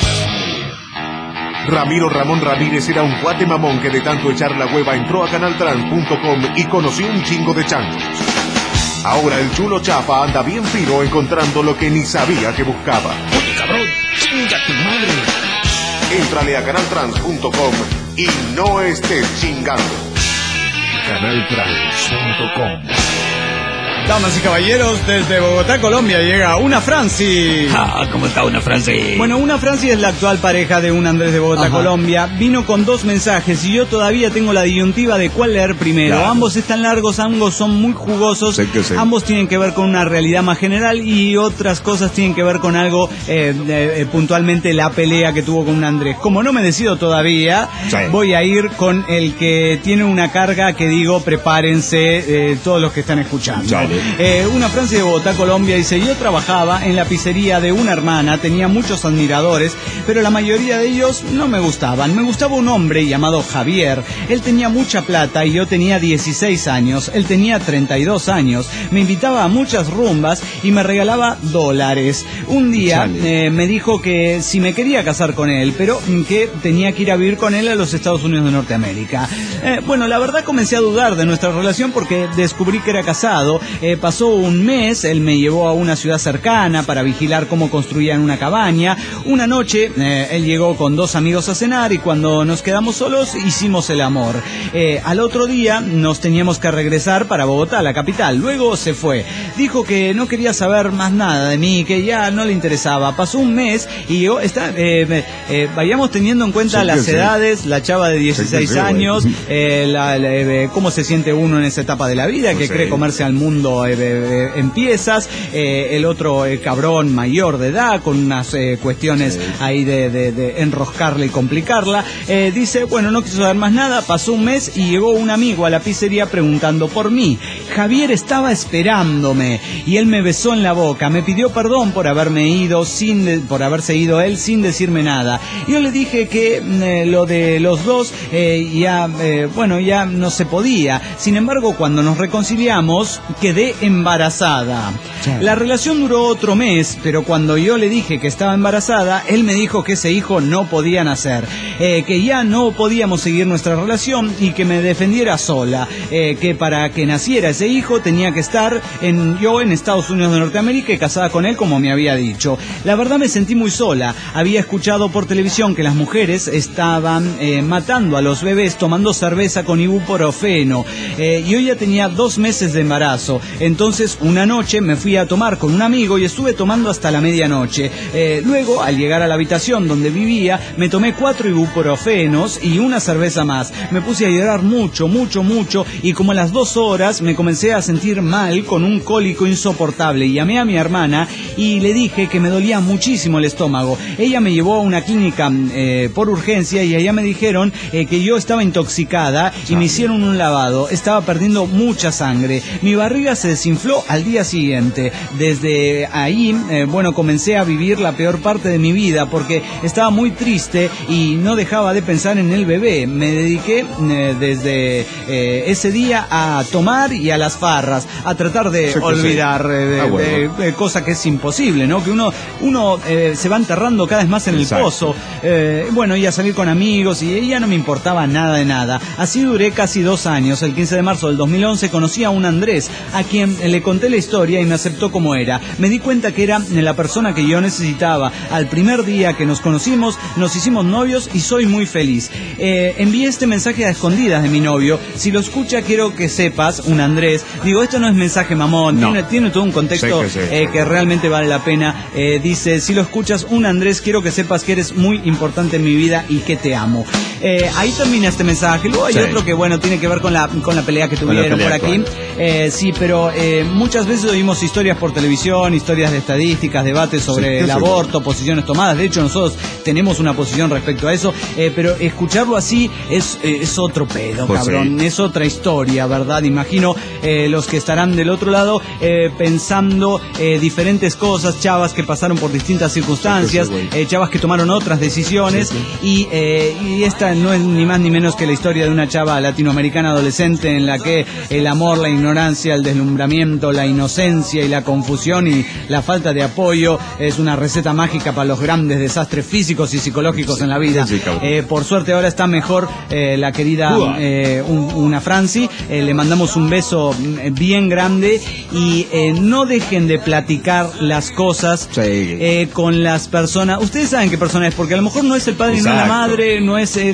Ramiro Ramón Ramírez era un guate mamón que de tanto echar la hueva entró a canal trans punto com y conoció un chingo de changos. Ahora el chulo Chapa anda bien fino encontrando lo que ni sabía que buscaba. Oye, cabrón, chinga tu madre. Éntrale a canal trans punto com y no estés chingando. canal trans punto com Damas y caballeros, desde Bogotá, Colombia, llega Una Franci. Ah, ¿cómo está Una Franci? Bueno, Una Franci es la actual pareja de un Andrés de Bogotá, Ajá. Colombia. Vino con dos mensajes y yo todavía tengo la disyuntiva de cuál leer primero. Claro. Ambos están largos, ambos son muy jugosos. Sé que sí. Ambos tienen que ver con una realidad más general y otras cosas tienen que ver con algo, eh, eh, puntualmente la pelea que tuvo con un Andrés. Como no me decido todavía, sí. voy a ir con el que tiene una carga que digo, prepárense eh, todos los que están escuchando. Dale. Eh, Una Franci de Bogotá, Colombia, dice: yo trabajaba en la pizzería de una hermana, tenía muchos admiradores, pero la mayoría de ellos no me gustaban. Me gustaba un hombre llamado Javier. Él tenía mucha plata y yo tenía dieciséis años. Él tenía treinta y dos años. Me invitaba a muchas rumbas y me regalaba dólares. Un día eh, me dijo que si me quería casar con él, pero que tenía que ir a vivir con él a los Estados Unidos de Norteamérica. Eh, bueno, la verdad comencé a dudar de nuestra relación porque descubrí que era casado. Eh, pasó un mes, él me llevó a una ciudad cercana para vigilar cómo construían una cabaña. Una noche eh, él llegó con dos amigos a cenar y cuando nos quedamos solos hicimos el amor. Eh, al otro día nos teníamos que regresar para Bogotá, la capital. Luego se fue. Dijo que no quería saber más nada de mí, que ya no le interesaba. Pasó un mes y yo está, eh, eh, vayamos teniendo en cuenta sí, las sí. edades, la chava de dieciséis sí, sí, años, eh, la, la, eh, cómo se siente uno en esa etapa de la vida, pues que sí. cree comerse al mundo eh, eh, en piezas, eh, el otro eh, cabrón mayor de edad, con unas eh, cuestiones sí. ahí de, de, de enroscarla y complicarla. Eh, dice, bueno, no quiso saber más nada, pasó un mes y llegó un amigo a la pizzería preguntando por mí. Javier estaba esperándome y él me besó en la boca, me pidió perdón por haberme ido sin de, por haberse ido él sin decirme nada. Yo le dije que eh, lo de los dos eh, ya eh, bueno ya no se podía. Sin embargo, cuando nos reconciliamos quedé embarazada. La relación duró otro mes, pero cuando yo le dije que estaba embarazada, él me dijo que ese hijo no podía nacer, eh, que ya no podíamos seguir nuestra relación y que me defendiera sola, eh, que para que naciera ese hijo tenía que estar en, yo en Estados Unidos de Norteamérica y casada con él como me había dicho. La verdad me sentí muy sola. Había escuchado por televisión que las mujeres estaban eh, matando a los bebés tomando cerveza con ibuprofeno. Eh, yo ya tenía dos meses de embarazo. Entonces una noche me fui a tomar con un amigo y estuve tomando hasta la medianoche. Eh, luego, al llegar a la habitación donde vivía, me tomé cuatro ibuprofenos y una cerveza más. Me puse a llorar mucho, mucho, mucho y como a las dos horas me comencé a sentir mal con un cólico insoportable. Y llamé a mi hermana y le dije que me dolía muchísimo el estómago. Ella me llevó a una clínica eh, por urgencia y allá me dijeron eh, que yo estaba intoxicada y me hicieron un lavado. Estaba perdiendo mucha sangre. Mi barriga se desinfló al día siguiente. Desde ahí, eh, bueno, comencé a vivir la peor parte de mi vida porque estaba muy triste y no dejaba de pensar en el bebé. Me dediqué eh, desde eh, ese día a tomar y a las farras, a tratar de sí, olvidar sí. eh, de, ah, bueno. de, de cosa que es imposible, ¿no? Que uno uno eh, se va enterrando cada vez más en Exacto. el pozo. Eh, bueno, y a salir con amigos y ya no me importaba nada de nada. Así duré casi dos años. El quince de marzo del dos mil once conocí a un Andrés, a quien le conté la historia y me aceptó como era. Me di cuenta que era la persona que yo necesitaba. Al primer día que nos conocimos, nos hicimos novios y soy muy feliz. Eh, envié este mensaje a escondidas de mi novio. Si lo escucha, quiero que sepas, un Andrés. Digo, esto no es mensaje mamón, no. tiene, tiene todo un contexto sí, sí, sí, eh, que realmente vale la pena. Eh, dice, si lo escuchas, un Andrés, quiero que sepas que eres muy importante en mi vida y que te amo. Eh, ahí termina este mensaje. Luego hay sí. otro que, bueno, tiene que ver con la, con la pelea que tuvieron pelea, por aquí. Eh, sí, pero eh, muchas veces oímos historias por televisión, historias de estadísticas, debates sobre sí, el aborto, sí. posiciones tomadas. De hecho, nosotros tenemos una posición respecto a eso, eh, pero escucharlo así es, eh, es otro pedo, pues cabrón. Sí. Es otra historia, ¿verdad? Imagino eh, los que estarán del otro lado eh, pensando eh, diferentes cosas, chavas que pasaron por distintas circunstancias, sí, sí, eh, chavas que tomaron otras decisiones sí, sí. Y, eh, y esta no es ni más ni menos que la historia de una chava latinoamericana adolescente en la que el amor, la ignorancia, el deslumbramiento, la inocencia y la confusión y la falta de apoyo es una receta mágica para los grandes desastres físicos y psicológicos en la vida. Eh, por suerte ahora está mejor eh, la querida eh, un, Una Franci. Eh, le mandamos un beso bien grande y eh, no dejen de platicar las cosas eh, con las personas. Ustedes saben qué persona es, porque a lo mejor no es el padre, Exacto. no es la madre, no es, es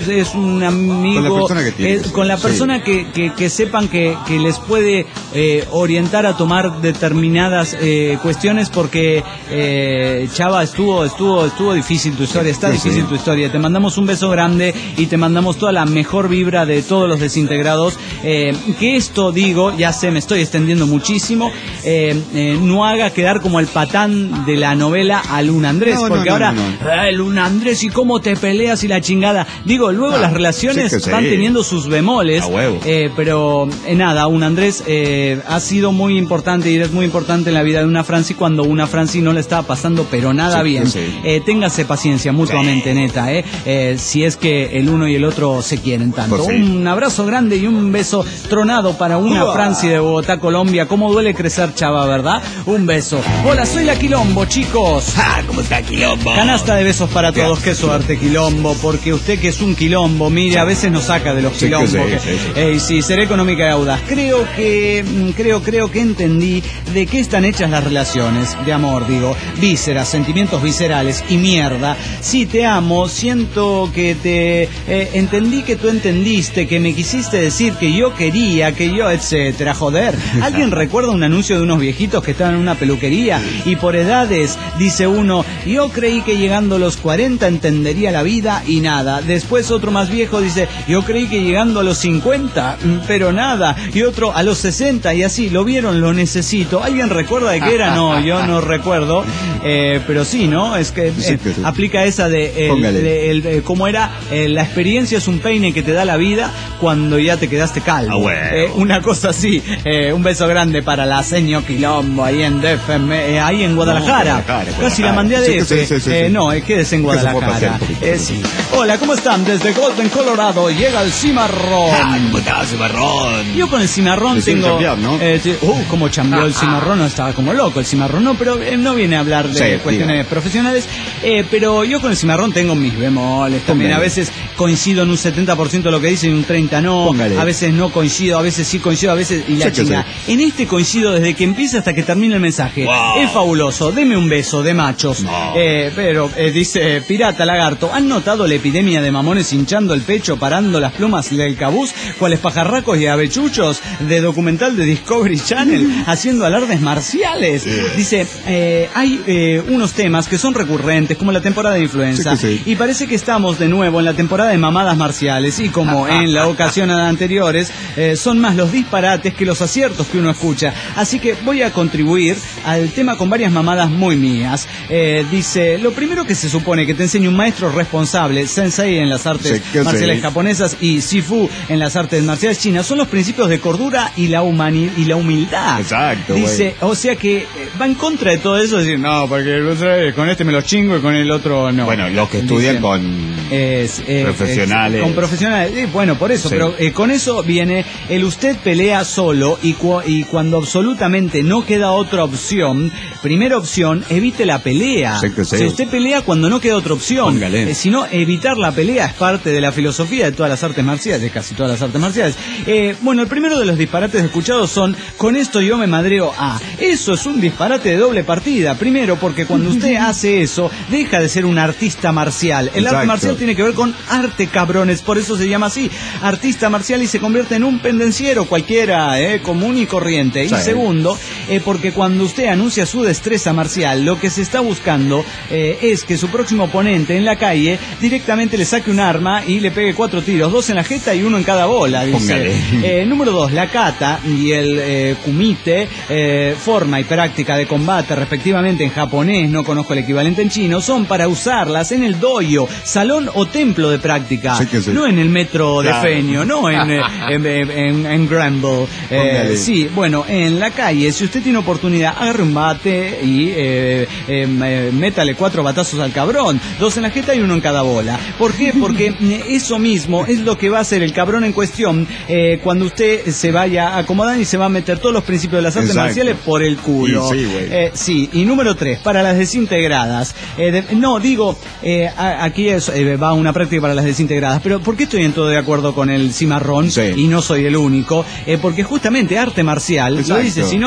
es un amigo con la persona que, tiene, eh, con la persona sí. que, que, que sepan que, que les puede eh, orientar a tomar determinadas eh, cuestiones, porque eh, Chava, estuvo estuvo estuvo difícil tu historia, está sí, difícil sí. tu historia. Te mandamos un beso grande y te mandamos toda la mejor vibra de todos los desintegrados. Eh, que esto, digo, ya sé, me estoy extendiendo muchísimo, eh, eh, no haga quedar como el patán de la novela a Luna Andrés, no, porque no, no, ahora, no, no. Eh, Luna Andrés, y cómo te peleas y la chingada. Digo, luego ah, las relaciones sí van sí. teniendo sus bemoles, eh, pero eh, nada, un Andrés eh, ha sido muy importante y es muy importante en la vida de una Franci cuando una Franci no le estaba pasando pero nada sí, bien. Sí. Eh, téngase paciencia mutuamente, sí. neta, eh, eh, si es que el uno y el otro se quieren tanto. Pues sí. Un abrazo grande y un beso tronado para una Uah. Franci de Bogotá, Colombia. Cómo duele crecer, Chava, ¿verdad? Un beso. Hola, soy la Quilombo, chicos. Ah, ¿cómo está Quilombo? Canasta de besos para todos. Qué suerte, Quilombo, porque usted que es un quilombo, mire, a veces nos saca de los sí, quilombos. Sí, sí, sí. Eh, sí, seré económica y audaz. Creo que, creo, creo que entendí de qué están hechas las relaciones de amor, digo, vísceras, sentimientos viscerales y mierda. Sí, te amo, siento que te eh, entendí que tú entendiste, que me quisiste decir que yo quería, que yo, etcétera. Joder, ¿alguien recuerda un anuncio de unos viejitos que estaban en una peluquería y por edades dice uno, yo creí que llegando a los cuarenta entendería la vida y nada? Después otro más viejo dice, yo creí que llegando a los cincuenta, pero nada. Y otro a los sesenta y así, ¿lo vieron? Lo necesito. ¿Alguien recuerda de qué era? No, yo no recuerdo, eh, pero sí, ¿no? Es que, eh, sí, que sí. aplica esa de, el, de el, el, ¿cómo era? Eh, la experiencia es un peine que te da la vida cuando ya te quedaste calvo. Ah, bueno. eh, una cosa así. Eh, un beso grande para la señor Quilombo ahí en D F M, eh, ahí en Guadalajara. No, Guadalajara Casi la mandé a D F. Sí, sí, sí, sí, eh, sí. No, eh, quédese en Guadalajara. Eh, sí. Hola, ¿cómo están? Desde Golden, Colorado, llega el cimarrón. Ah, ¿cómo está el cimarrón? Yo con el cimarrón tengo... Cambiar, ¿no? eh, sí, uh, como cambió ah, el cimarrón, no estaba como loco el cimarrón, no, pero eh, no viene a hablar de sí, cuestiones diga. profesionales, eh, pero yo con el cimarrón tengo mis bemoles también. Póngale. A veces coincido en un setenta por ciento de lo que dice y un treinta por ciento no. Póngale. A veces no coincido, a veces sí coincido, a veces y la chinga. En este coincido desde que empieza hasta que termina el mensaje. Wow. Es fabuloso, deme un beso de machos. No. Eh, pero eh, dice Pirata Lagarto, ¿han notado la epidemia de mamones hinchando el pecho, parando las plumas del cabuz, cuales pajarracos y avechuchos de documental de Discovery Channel haciendo alardes marciales? Sí. Dice, eh, hay eh, unos temas que son recurrentes, como la temporada de influenza, sí, sí. y parece que estamos de nuevo en la temporada de mamadas marciales, y como en la ocasión anteriores, eh, son más los disparates que los aciertos que uno escucha. Así que voy a contribuir al tema con varias mamadas muy mías. Eh, dice, lo primero que se supone que te enseña un maestro responsable, sensei en las artes sí, marciales sí. japonesas y sifu en las artes marciales chinas, son los principios de cordura y la, humani- y la humildad. Exacto. Dice, wey. O sea que va en contra de todo eso, decir, no, porque con este me lo chingo y con el otro no. Bueno, los que estudian Dice, con es, eh, profesionales. Es, con profesionales, eh, bueno, por eso, sí. pero eh, con eso viene el usted pelea solo y, cu- y cuando absolutamente no queda otra opción, primera opción, evite la pelea. Sí, sí. Si usted pelea cuando no queda otra opción, eh, si no, evitar la pelea es parte de la filosofía de todas las artes marciales, de casi todas las artes marciales. Eh, bueno, el primero de los disparates escuchados son, con esto yo me madreo a. Eso es un disparate de doble partida. Primero, porque cuando usted hace eso, deja de ser un artista marcial. El Exacto. arte marcial tiene que ver con arte, cabrones, por eso se llama así, artista marcial, y se convierte en un pendenciero cualquiera, eh, común y corriente. Sí. Y segundo, eh, porque cuando usted anuncia su destreza marcial, lo que se está buscando eh, es que su próximo oponente en la calle directamente le saque un arma y le pegue cuatro tiros, dos en la jeta y uno en cada bola, dice. Eh, número dos, la kata y el eh, kumite, eh, forma y práctica de combate respectivamente en japonés, no conozco el equivalente en chino, son para usarlas en el dojo, salón o templo de práctica, sí sí. no en el metro claro. de Feño, no en, eh, en, en, en Granville. Eh, sí, bueno, en la calle, si usted tiene oportunidad, agarre un bate y eh, eh, métale cuatro batazos al cabrón, dos en la jeta y uno en cada bola. ¿Por qué? Porque eso mismo es lo que va a hacer el cabrón en cuestión eh, cuando usted se vaya a acomodar y se va a meter todos los principios de las artes Exacto. marciales por el culo. Sí, eh, sí, y número tres, para las desintegradas. Eh, de, no, digo, eh, a, aquí es, eh, va una práctica para las desintegradas, pero ¿por qué estoy en todo de acuerdo con el cimarrón? Sí. Y no soy el único, eh, porque justamente arte marcial, Exacto. lo dice, si no es eh,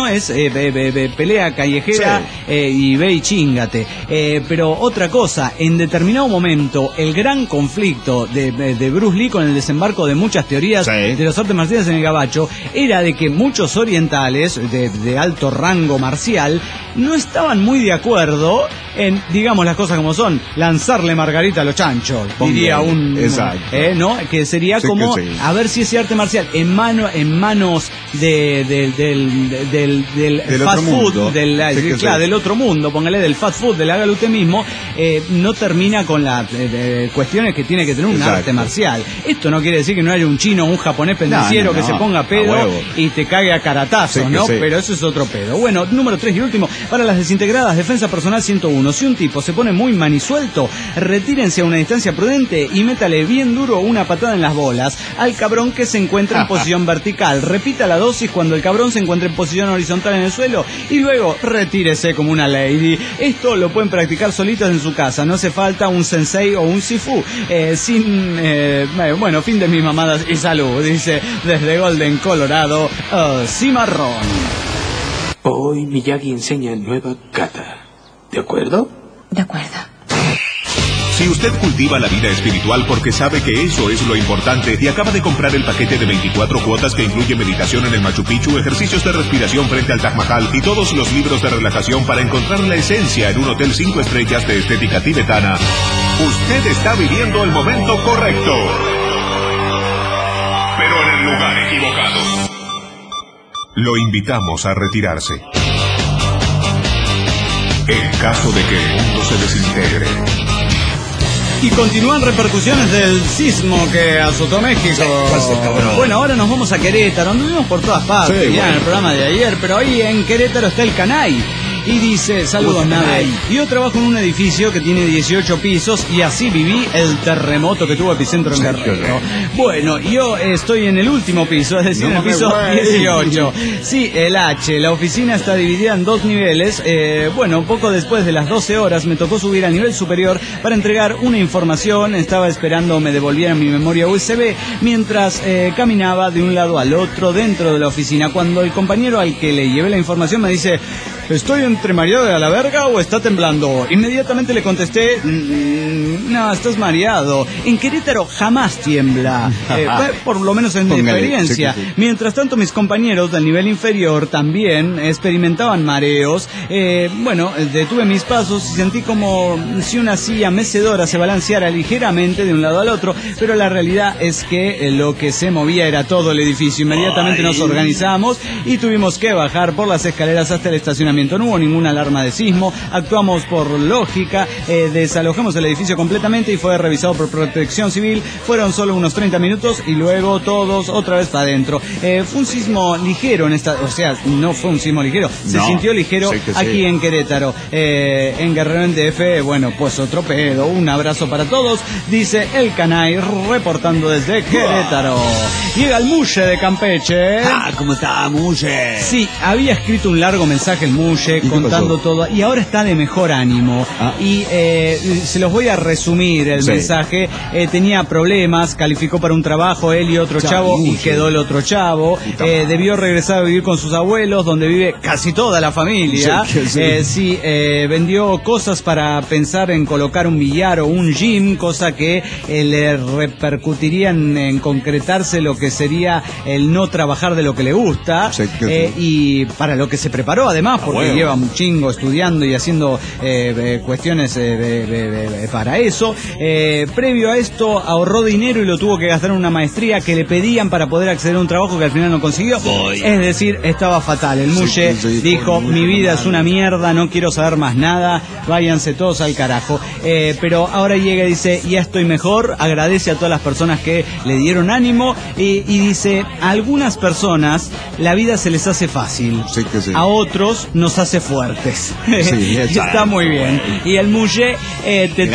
eh, eh, eh, pelea callejera sí. eh, y ve y chíngate. Eh, pero otra cosa, en determinado momento, el gran conflicto de, de, de Bruce Lee con el desembarco de muchas teorías sí. de las artes marciales en el gabacho era de que muchos orientales de, de alto rango marcial no estaban muy de acuerdo en, digamos las cosas como son, lanzarle margarita a los chanchos, diría un, exacto. Eh, ¿no? Que sería sí, como que sí. a ver si ese arte marcial en mano en manos de, de, del, del, del, del, del fast food, del, sí claro, sí. del otro mundo, póngale del fast food, del hágalo usted mismo, eh, no termina con las eh, cuestiones que tiene que tener un exacto. arte marcial. Esto no quiere decir que no haya un chino o un japonés pendenciero no, no, no, que se ponga pedo y te cague a caratazos, sí, ¿no? Sí. Pero eso es otro pedo. Bueno, número tres y último, para las desintegradas, defensa personal ciento uno. Si un tipo se pone muy manisuelto, retírense a una distancia prudente y métale bien duro una patada en las bolas al cabrón que se encuentra en posición vertical. Repita la dosis cuando el cabrón se encuentre en posición horizontal en el suelo y luego retírese como una lady. Esto lo pueden practicar solitos en su casa, no hace falta un sensei o un sifu. Eh, sin, eh, bueno, fin de mis mamadas y salud, dice desde Golden, Colorado, uh, Cimarrón. Hoy Miyagi enseña nueva kata. ¿De acuerdo? De acuerdo. Si usted cultiva la vida espiritual porque sabe que eso es lo importante y acaba de comprar el paquete de veinticuatro cuotas que incluye meditación en el Machu Picchu, ejercicios de respiración frente al Taj Mahal y todos los libros de relajación para encontrar la esencia en un hotel cinco estrellas de estética tibetana, usted está viviendo el momento correcto, pero en el lugar equivocado. Lo invitamos a retirarse. En caso de que el mundo se desintegre. Y continúan repercusiones del sismo que azotó México. Sí, bueno, ahora nos vamos a Querétaro, anduvimos por todas partes, sí, ya bueno. en el programa de ayer, pero ahí en Querétaro está el Canay. Y dice, saludos Nave. Yo trabajo en un edificio que tiene dieciocho pisos y así viví el terremoto que tuvo epicentro en Guerrero. Bueno, yo estoy en el último piso, es decir, no en el piso dieciocho. Sí, el H. La oficina está dividida en dos niveles. Eh, bueno, poco después de las doce horas me tocó subir al nivel superior para entregar una información. Estaba esperando me devolvieran mi memoria U S B mientras eh, caminaba de un lado al otro dentro de la oficina. Cuando el compañero al que le llevé la información me dice... ¿Estoy entre mareado de a la verga o está temblando? Inmediatamente le contesté, mmm, no, estás mareado. En Querétaro jamás tiembla, eh, por lo menos en mi experiencia. Sí, sí. Mientras tanto, mis compañeros del nivel inferior también experimentaban mareos. Eh, bueno, detuve mis pasos y sentí como si una silla mecedora se balanceara ligeramente de un lado al otro, pero la realidad es que lo que se movía era todo el edificio. Inmediatamente Ay. nos organizamos y tuvimos que bajar por las escaleras hasta el estacionamiento. No hubo ninguna alarma de sismo, actuamos por lógica, eh, desalojamos el edificio completamente y fue revisado por Protección Civil. Fueron solo unos treinta minutos y luego todos otra vez para adentro. Eh, fue un sismo ligero en esta, o sea, no fue un sismo ligero, se no, sintió ligero sí aquí sí. en Querétaro. Eh, en Guerrero en D F, bueno, pues otro pedo. Un abrazo para todos, dice el Canay, reportando desde Querétaro. Llega el Mushe de Campeche. Ah, ¿cómo está, Mushe? Sí, había escrito un largo mensaje el Mushe contando todo y ahora está de mejor ánimo ah. y eh, se los voy a resumir el sí. mensaje. Eh, tenía problemas, calificó para un trabajo él y otro Chau, chavo Mushe. Y quedó el otro chavo. Eh, debió regresar a vivir con sus abuelos donde vive casi toda la familia. Sí, sí. Eh, sí eh, vendió cosas para pensar en colocar un billar o un gym, cosa que eh, le repercutiría en, en concretarse lo que sería el no trabajar de lo que le gusta. Sí, eh, y para lo que se preparó además porque bueno. lleva un chingo estudiando y haciendo eh, eh, cuestiones eh, eh, eh, para eso. Eh, previo a esto ahorró dinero y lo tuvo que gastar en una maestría que le pedían para poder acceder a un trabajo que al final no consiguió. Voy. Es decir, estaba fatal. El Mushe sí, sí, dijo, mi vida es una mierda, no quiero saber más nada, váyanse todos al carajo. Eh, pero ahora llega y dice, ya estoy mejor, agradece a todas las personas que le dieron ánimo y, y dice, a algunas personas la vida se les hace fácil, sí que sí. a otros nos hace fuertes. Sí, está muy bien. Y el Mushe eh, te Grande tocó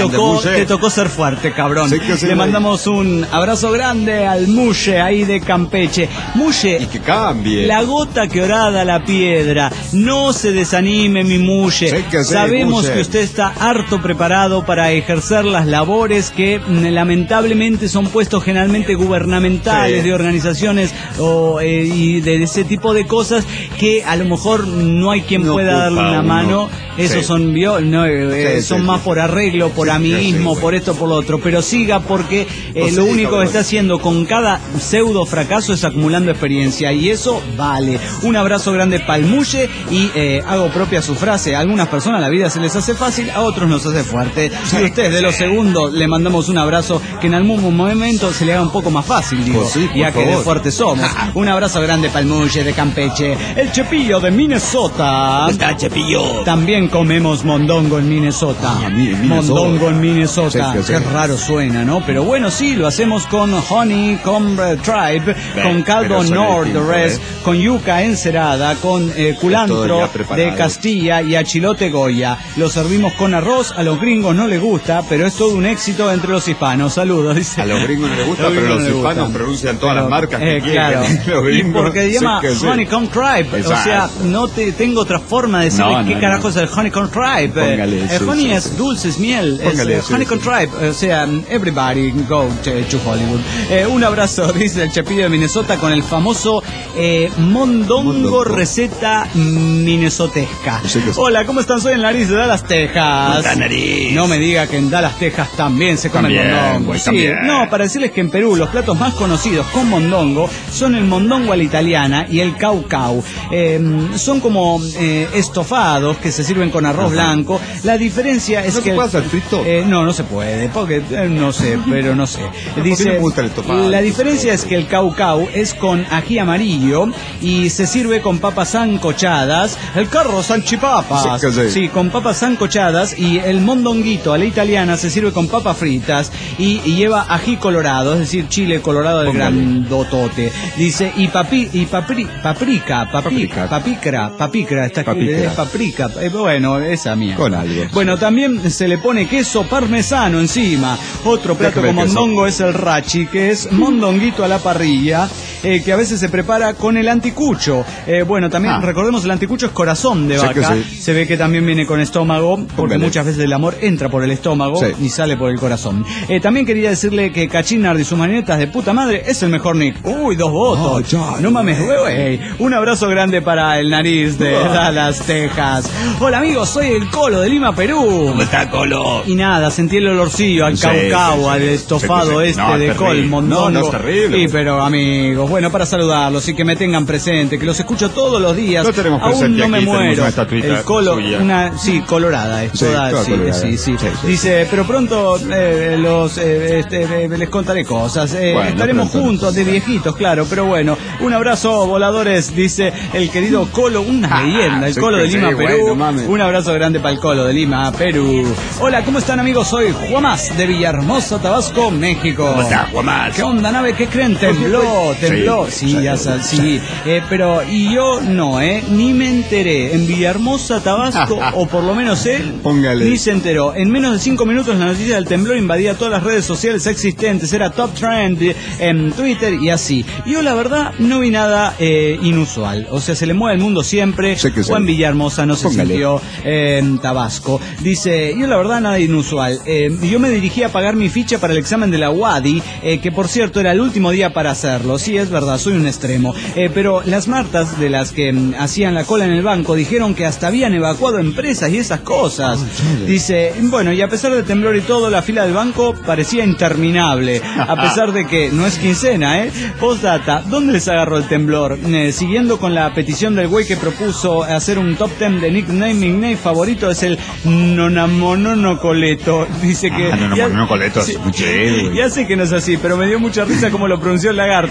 José. Te tocó ser fuerte, cabrón. Sí que sí, Le güey. mandamos un abrazo grande al Muye ahí de Campeche. Muye, Y que cambie. la gota que horada la piedra. No se desanime, mi Muye. Sí que sí, Sabemos Muye. que usted está harto preparado para ejercer las labores que mm, lamentablemente son puestos generalmente gubernamentales, Sí. de organizaciones o, eh, y de ese tipo de cosas que a lo mejor no hay quien No pueda ocupa darle una uno. mano. Esos Sí. son vio, no, eh, Sí, son sí, más sí. por arreglo, por Sí, amiguismo, sí, sí. por esto, por lo otro. Pero siga porque eh, Pues lo sí, único cabrón. que está haciendo con cada pseudo fracaso es acumulando experiencia y eso vale. Un abrazo grande palmulle y eh, hago propia su frase. A algunas personas la vida se les hace fácil, a otros nos hace fuerte. Si usted es de los segundos, le mandamos un abrazo que en algún momento se le haga un poco más fácil, digo, Pues sí, por ya que de favor. fuertes somos. Un abrazo grande palmulle de Campeche. El Chepillo de Minnesota. Está Chepillo. También comemos mondongo en Minnesota. Ah, mi- Minnesota. Mondongo en Minnesota. Sí, que sí. Qué raro suena, ¿no? Pero bueno, sí, lo hacemos con Honeycomb Tribe, con caldo pero suena Nord distinto, Res, ¿eh? con yuca encerada, con eh, Todo culantro ya preparado. de Castilla y achilote Goya. Lo servimos con arroz. A los gringos no les gusta, pero es todo un éxito entre los hispanos. Saludos, dice. A los gringos no les gusta, A los pero gringos los no les hispanos gusta. pronuncian todas Pero, las marcas eh, que claro. quieren. Los Y gringos, porque sí llama que sí. Honeycomb Tribe. O Exacto. sea, no te, tengo otra forma de decirle No, qué no, carajo no. es el Honeycomb Tribe. Póngale, Eh, sí, honey sí, es sí. dulce, es miel. Póngale, es eh, sí, Honeycomb sí. Tribe. O sea, everybody go to, to Hollywood. Eh, un abrazo, dice el Chepillo de Minnesota, con el famoso eh, mondongo, Mondongo. receta minnesotesca. Sí que sí. Hola, ¿cómo están? Soy en Nariz de Dallas, Texas. Puta nariz. No me diga que en Dallas, Texas también se come También, el mondongo. güey, Sí, también. no, para decirles que en Perú los platos más conocidos con mondongo son el mondongo a la italiana y el caucau. Eh, son como eh, estofados que se sirven con arroz Ajá. blanco. La diferencia es ¿No que... se puede hacer frito? Eh, no, no se puede, porque eh, no sé, pero no sé. ¿Por qué no me gusta el estofado? La diferencia es que el caucau es con ají amarillo y se sirve con papas sancochadas. El carro sanchipapas. Sí, que sí. Sí, con papas sancochadas, y el mondonguito a la italiana se sirve con papas fritas y, y lleva ají colorado, es decir, chile colorado del Póngale. grandotote. Dice, y papi, y papri, paprika, papi, Paprika. papicra, papicra, está aquí, Papicra. es paprika. Eh, bueno, esa mía. Con algo. Bueno, también se le pone queso parmesano encima. Otro plato Déjame con queso. mondongo es el rachi, que es mondonguito a la parrilla, eh, que a veces se prepara con el anticucho. Eh, bueno, también Ah. recordemos, el anticucho es corazón de Sí vaca. que sí. Se ve que también viene con estómago, porque Póngale. muchas veces el amor entra por el estómago Sí. y sale por el corazón. Eh, también quería decirle que Cachinard y sus marionetas de puta madre es el mejor Nick. Uy, dos votos. No, ya, no mames, güey. güey. Un abrazo grande para el Nariz de Ah. Dallas, Texas. Hola amigos, soy el Colo de Lima, Perú. ¿Cómo está, Colo? Y nada, sentí el olorcillo al Sí, caucau, sí, sí. al estofado Sí, sí, sí. este No, de es col, terrible. mondongo. No, no, es terrible. Y pero amigos, bueno, para saludarlos y que me tengan presente, que los escucho todos los días. Lo tenemos Aún presente no me aquí, tenemos muero. una estatuita El Colo, suya. una, sí, colorada, es Sí, toda, toda sí, colorada. sí, sí. Sí, sí. Dice, pero pronto eh, los eh, este, eh, les contaré cosas. Eh, Bueno, estaremos pronto. juntos de viejitos, claro, pero bueno, un abrazo, voladores, dice el querido Colo, una leyenda, el sí, Colo de sí, Lima, güey, Perú. no mames. Un abrazo grande para el Colo de Lima, Perú. Hola, ¿cómo están amigos? Soy Juamás de Villahermosa, Tabasco, México. ¿Cómo está, Juamás? ¿Qué onda, nave? ¿Qué creen? Tembló, tembló. Sí, sí, ya sabes, sí. Eh, pero, y yo no, ¿eh? Ni me enteré. En Villahermosa, Tabasco, o por lo menos él, Póngale. ni se enteró. En menos de cinco minutos la noticia del temblor invadía todas las redes sociales existentes. Era top trend en Twitter y así. Yo, la verdad, no vi nada eh, inusual. O sea, se le mueve el mundo siempre. Sí que sí. O en Villahermosa, no se Póngale. sintió eh, en Tabasco. Dice, yo la verdad nada inusual. Eh, yo me dirigí a pagar mi ficha para el examen de la U A D I, eh, que por cierto era el último día para hacerlo. Sí, es verdad, soy un extremo. Eh, pero las martas de las que mm, hacían la cola en el banco dijeron que hasta habían evacuado empresas y esas cosas. Dice, bueno, y a pesar del temblor y todo, la fila del banco parecía interminable. A pesar de que no es quincena, ¿eh? Postdata, ¿dónde les agarró el temblor? Eh, siguiendo con la petición del güey que propuso hacer un top ten de nickname, mi nickname favorito es el Nonamonono Coleto. Dice que... Ah, Nonamonono Coleto es muy chévere, güey. Ya sé que no es así, pero me dio mucha risa como lo pronunció el lagarto. Dice así,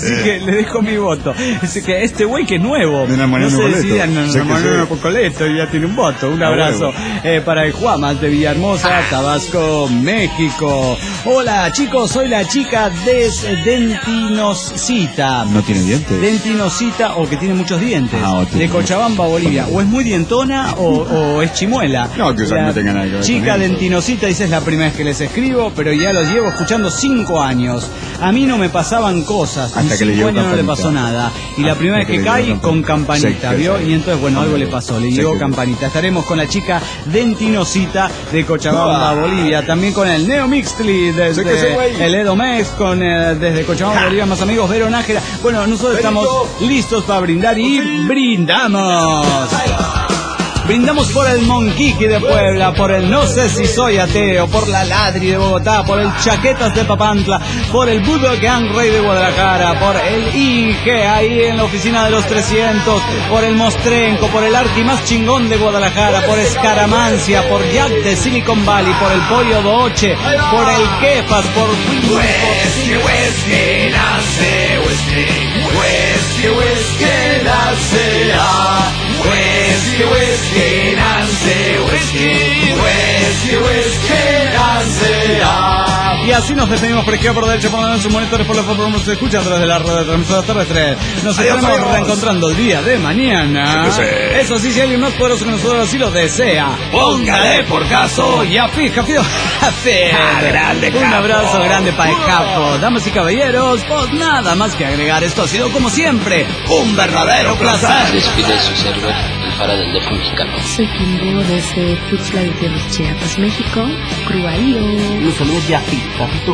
Así que le dejo mi voto. Así que este güey que es nuevo. De no se decida, no, no, no, no, Coleto, y ya tiene un voto. Un abrazo eh, para el Juamas de Villahermosa, Tabasco, México. Hola chicos, soy la chica de Dentinosita. ¿No tiene dientes? Dentinosita, o que tiene muchos dientes. Ah, de Cochabamba, Bolivia. O es muy dientona o, o es chimuela. No, que la no tenga nada que ver. Chica con Dentinosita, dice, es la primera vez que les escribo, pero ya los llevo escuchando cinco años. A mí no me pasaban cosas. Hasta que le llegó años no le pasó nada. Y la primera vez que, que cae con campanita, ¿vio? Y entonces, bueno, algo le pasó, le llegó campanita. Estaremos con la chica Dentinosita de Cochabamba, Bolivia. También con el Neo Mixtli desde el Edomex, con eh, desde Cochabamba, Bolivia, más amigos, Vero Nájera. Bueno, nosotros estamos listos para brindar y brindamos. Brindamos por el Monquiqui de Puebla, por el No sé si soy ateo, por la Ladri de Bogotá, por el Chaquetas de Papantla, por el Budo Gang Rey de Guadalajara, por el I G ahí en la oficina de los trescientos, por el Mostrenco, por el Arqui más chingón de Guadalajara, por Escaramancia, por Jack de Silicon Valley, por el Pollo Doche, por el Kefas, por Whisky, whisky, nace whisky, whisky, whisky, nace ah, whisky, whisky, nace whisky, whisky, whisky, nace ah. Y así nos despedimos por izquierda, por derecha, por en sus monitores, por la forma que se escucha a través de la red de transmisora terrestre. Nos estaremos reencontrando el día de mañana. Sí. Eso sí, si alguien más poderoso que nosotros así lo desea, póngale por caso. Ya fija, fija, Ah, grande, un abrazo grande para el capo. Damas y caballeros, pues nada más que agregar. Esto ha sido como siempre un verdadero placer. Despide su server, el Fara del Def mexicano. Soy Kimbo desde Tuxtla Gutiérrez, Chiapas, México. Cruaío. Los saludos de Afi, Capito.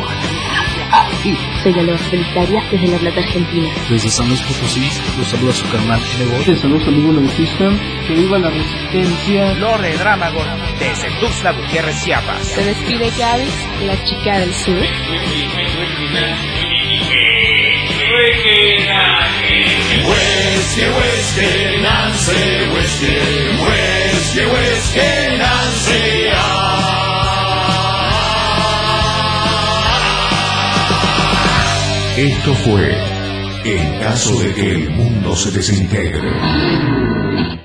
Soy Galeón Felitaria desde La Plata, Argentina. Desde San Luis Potosí, los saluda su carnal Nebo. Te saludos amigos de System, que viva la resistencia. Lore Drámago desde Tuxtla Gutiérrez, Chiapas. Se despide Gaby, la chica del sur. Whisky, whisky, Nancy, whisky, whisky, whisky, Nancy, Esto fue En caso de que el mundo se desintegre.